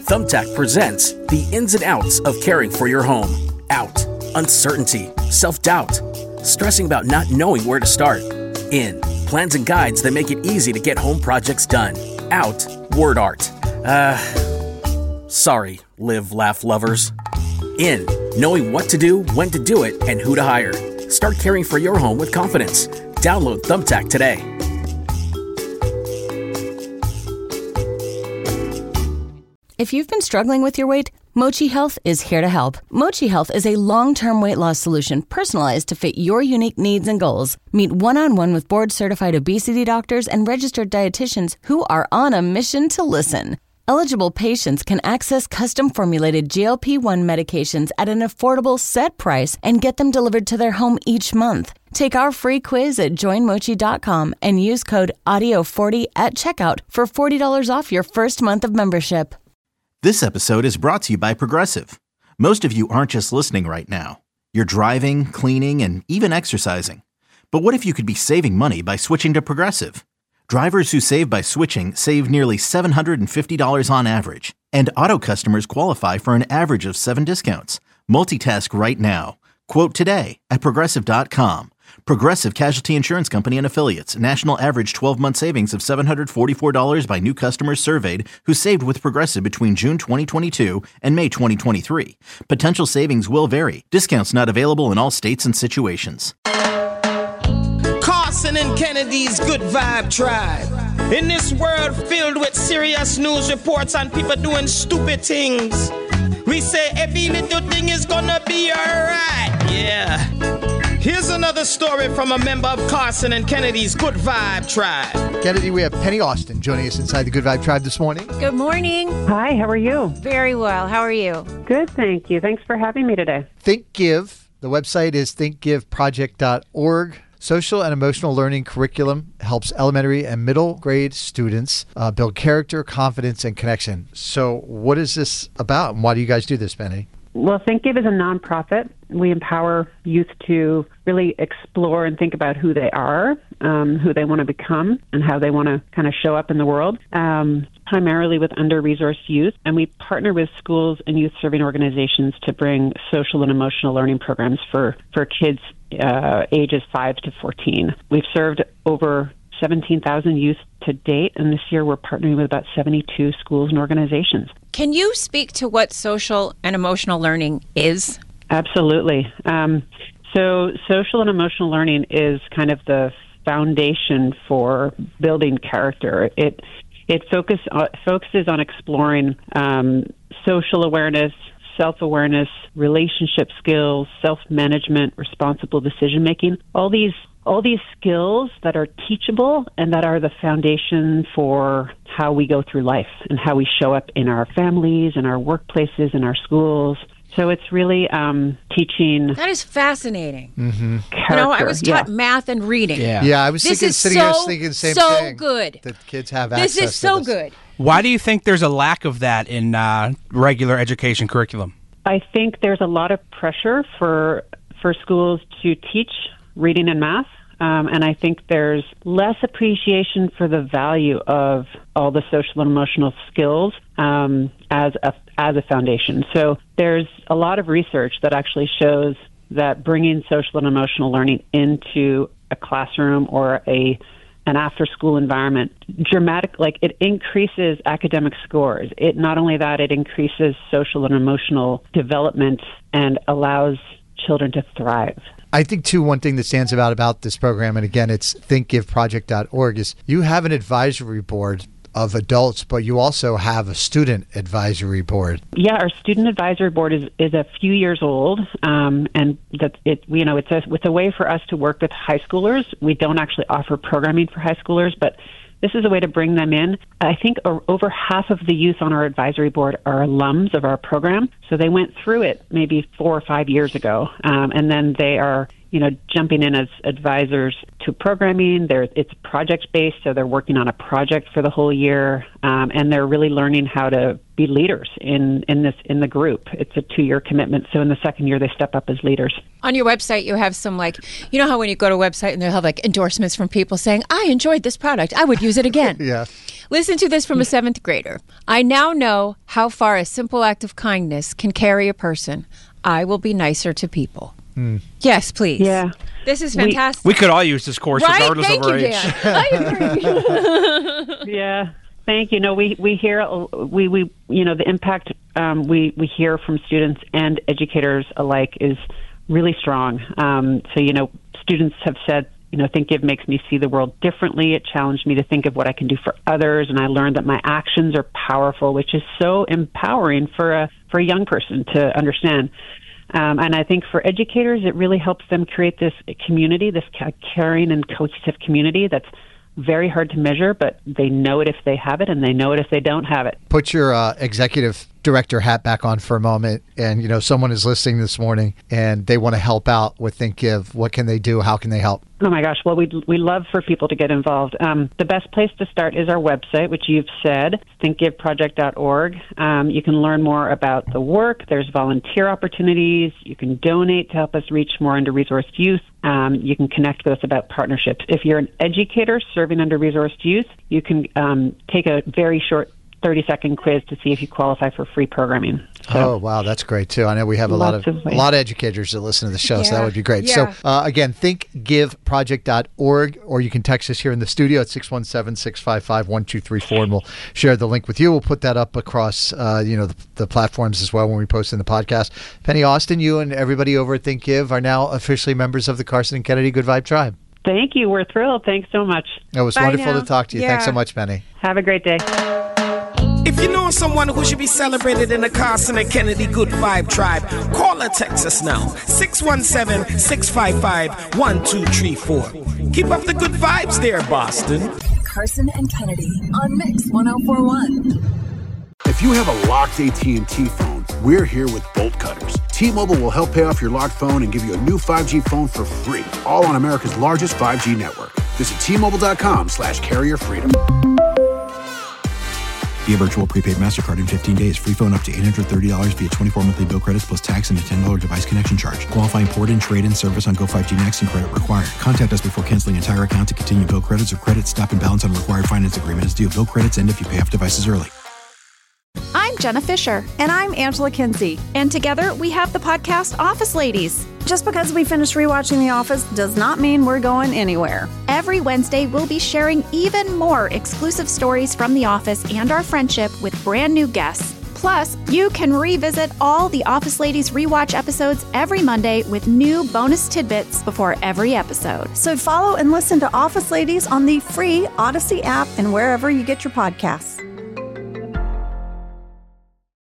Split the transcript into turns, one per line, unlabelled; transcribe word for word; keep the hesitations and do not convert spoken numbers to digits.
Thumbtack presents the ins and outs of caring for your home. Out, uncertainty, self-doubt, stressing about not knowing where to start. In, plans and guides that make it easy to get home projects done. Out, word art. Uh, sorry, live, laugh lovers. In, knowing what to do, when to do it, and who to hire. Start caring for your home with confidence. Download Thumbtack today.
If you've been struggling with your weight, Mochi Health is here to help. Mochi Health is a long-term weight loss solution personalized to fit your unique needs and goals. Meet one-on-one with board-certified obesity doctors and registered dietitians who are on a mission to listen. Eligible patients can access custom-formulated G L P one medications at an affordable set price and get them delivered to their home each month. Take our free quiz at join mochi dot com and use code audio forty at checkout for forty dollars off your first month of membership.
This episode is brought to you by Progressive. Most of you aren't just listening right now. You're driving, cleaning, and even exercising. But what if you could be saving money by switching to Progressive? Drivers who save by switching save nearly seven hundred fifty dollars on average. And auto customers qualify for an average of seven discounts. Multitask right now. Quote today at progressive dot com. Progressive Casualty Insurance Company and Affiliates. National average twelve-month savings of seven hundred forty-four dollars by new customers surveyed who saved with Progressive between June twenty twenty-two and May twenty twenty-three. Potential savings will vary. Discounts not available in all states and situations.
Carson and Kennedy's Good Vibe Tribe. In this world filled with serious news reports and people doing stupid things, we say every little thing is gonna be alright. Yeah. Here's another story from a member of Carson and Kennedy's Good Vibe Tribe.
Kennedy, we have Penny Austin joining us inside the Good Vibe Tribe this morning.
Good morning.
Hi, how are you?
Very well. How are you?
Good, thank you. Thanks for having me today.
ThinkGive. The website is think give project dot org. Social and emotional learning curriculum helps elementary and middle grade students uh, build character, confidence, and connection. So what is this about, and why do you guys do this, Penny?
Well, ThinkGive is a nonprofit. We empower youth to really explore and think about who they are, um, who they want to become, and how they want to kind of show up in the world, um, primarily with under-resourced youth. And we partner with schools and youth-serving organizations to bring social and emotional learning programs for, for kids uh, ages five to fourteen. We've served over seventeen thousand youth to date, and this year we're partnering with about seventy-two schools and organizations.
Can you speak to what social and emotional learning is?
Absolutely. Um, so social and emotional learning is kind of the foundation for building character. It it focus, uh, focuses on exploring um, social awareness, self-awareness, relationship skills, self-management, responsible decision-making, all these all these skills that are teachable and that are the foundation for how we go through life and how we show up in our families, in our workplaces, in our schools. So it's really um, teaching.
That is fascinating.
Mm-hmm.
You know, I was taught
yeah.
math and reading.
Yeah, yeah I was
this
thinking,
is
sitting
so,
here thinking the same
so
thing.
good.
That kids have
this
access to
is so
this.
good.
Why do you think there's a lack of that in uh, regular education curriculum?
I think there's a lot of pressure for for schools to teach reading and math. Um, and I think there's less appreciation for the value of all the social and emotional skills um, as a as a foundation. So there's a lot of research that actually shows that bringing social and emotional learning into a classroom or a an after-school environment dramatic, like it increases academic scores. It not only that, it increases social and emotional development and allows children to thrive.
I think, too, one thing that stands out about this program, and again, it's think give project dot org, is you have an advisory board of adults, but you also have a student advisory board.
Yeah, our student advisory board is, is a few years old, um, and that it you know it's a it's a way for us to work with high schoolers. We don't actually offer programming for high schoolers, but this is a way to bring them in. I think over half of the youth on our advisory board are alums of our program, so they went through it maybe four or five years ago, um, and then they are, you know, jumping in as advisors to programming. They're, it's project-based, so they're working on a project for the whole year, um, and they're really learning how to be leaders in, in this in the group. It's a two-year commitment, so in the second year they step up as leaders.
On your website, you have some, like, you know how when you go to a website and they'll have, like, endorsements from people saying, I enjoyed this product, I would use it again.
Yeah.
Listen to this from a seventh grader. I now know how far a simple act of kindness can carry a person. I will be nicer to people.
Mm.
Yes, please.
Yeah.
This is fantastic.
We, we could all use this course
right?
regardless
Thank
of our
you,
age.
Dan. I agree.
Yeah. Thank you. No, we, we hear, we, we, you know, the impact um, we, we hear from students and educators alike is really strong. Um, so, you know, students have said, you know, Think Give makes me see the world differently. It challenged me to think of what I can do for others, and I learned that my actions are powerful, which is so empowering for a for a young person to understand. Um, and I think for educators, it really helps them create this community, this caring and cohesive community that's very hard to measure, but they know it if they have it, and they know it if they don't have it.
Put your uh, executive director hat back on for a moment, and you know someone is listening this morning and they want to help out with Think Give. What can they do? How can they help?
Oh my gosh, well, we we love for people to get involved. Um, the best place to start is our website, which you've said, think give project dot org. Um, you can learn more about the work. There's volunteer opportunities. You can donate to help us reach more under-resourced youth. Um, you can connect with us about partnerships. If you're an educator serving under-resourced youth, you can um, take a very short thirty-second quiz to see if you qualify for free programming. So,
oh, wow. That's great, too. I know we have a lot of,
of
a lot of educators that listen to the show,
Yeah.
so that would be great.
Yeah.
So, uh, again, think give project dot org, or you can text us here in the studio at six one seven, six five five, one two three four, and we'll share the link with you. We'll put that up across, uh, you know, the, the platforms as well when we post in the podcast. Penny Austin, you and everybody over at Think Give are now officially members of the Carson and Kennedy Good Vibe Tribe.
thank you. We're thrilled. Thanks so much.
It was
Bye
wonderful
now.
to talk to you.
Yeah.
Thanks so much, Penny.
Have a great day.
If you know someone who should be celebrated in the Carson and Kennedy Good Vibe Tribe, call or text us now. six one seven, six five five, one two three four. Keep up the good vibes there, Boston.
Carson and Kennedy on Mix one oh four point one.
If you have a locked A T and T phone, we're here with Bolt Cutters. T-Mobile will help pay off your locked phone and give you a new five G phone for free, all on America's largest five G network. Visit T Mobile dot com slash carrier freedom.
Via virtual prepaid MasterCard in fifteen days. Free phone up to eight hundred thirty dollars via twenty-four monthly bill credits plus tax and a ten dollars device connection charge. Qualifying port and trade-in service on Go five G Next and credit required. Contact us before canceling entire account to continue bill credits or credit stop and balance on required finance agreement is due. Bill credits end if you pay off devices early.
I'm Jenna Fisher. And I'm Angela Kinsey. And together we have the podcast Office Ladies.
Just because we finished rewatching The Office does not mean we're going anywhere.
Every Wednesday, we'll be sharing even more exclusive stories from The Office and our friendship with brand new guests. Plus, you can revisit all the Office Ladies rewatch episodes every Monday with new bonus tidbits before every episode.
So follow and listen to Office Ladies on the free Odyssey app and wherever you get your podcasts.